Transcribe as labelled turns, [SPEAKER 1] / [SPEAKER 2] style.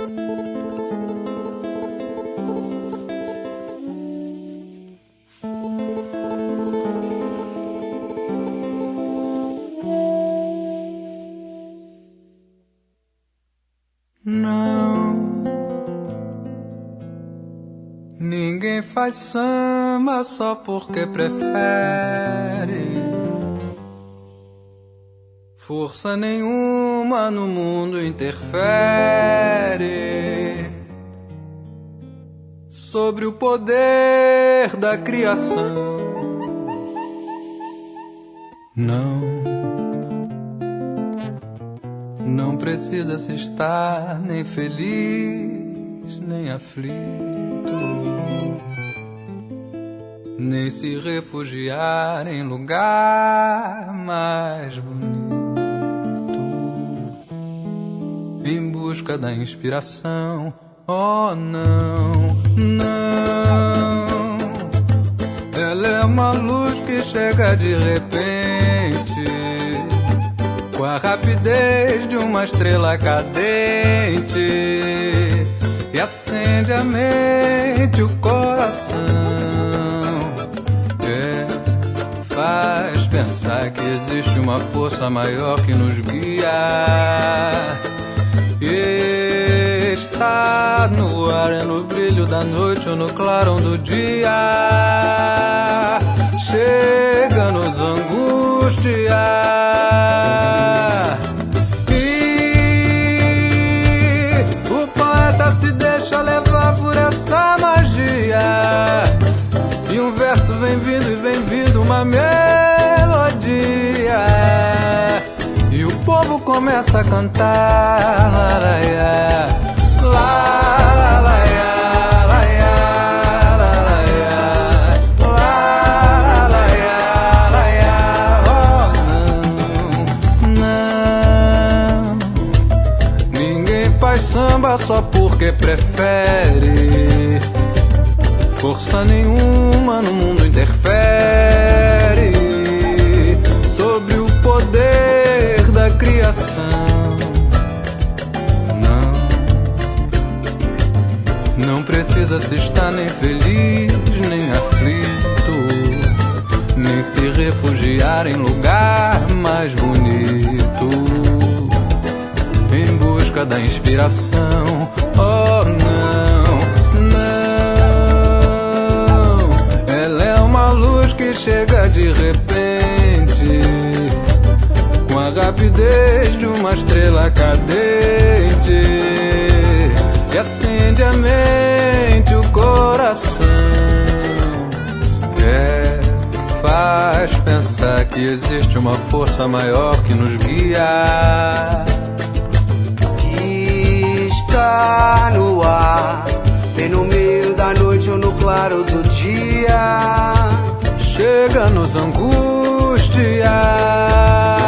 [SPEAKER 1] Ninguém faz samba só porque prefere. Força nenhuma no mundo interfere sobre o poder da criação. Não precisa se estar nem feliz, nem aflito, nem se refugiar em lugar mais bonito, em busca da inspiração. Oh, não, ela é uma luz que chega de repente, com a rapidez de uma estrela cadente, e acende a mente, o coração. Faz pensar que existe uma força maior que nos guia. E está no ar, é no brilho da noite ou no clarão do dia. Chega nos angustiar. E o poeta se deixa levar por essa magia. E um verso vem vindo, uma melodia. E o povo começa a cantar. Laraiá, laraiá, laraiá, laraiá, laraiá. Oh, não. Ninguém faz samba só porque prefere. Força nenhuma no mundo interfere sobre o poder da criação. Não precisa se estar nem feliz, nem aflito, nem se refugiar em lugar mais bonito, em busca da inspiração. Oh, não, ela é uma luz que chega de repente, com a rapidez de uma estrela cadente, e acende a mente, o coração. Faz pensar que existe uma força maior que nos guia.
[SPEAKER 2] Que está no ar, bem no meio da noite ou no claro do dia.
[SPEAKER 1] Chega nos angustiar.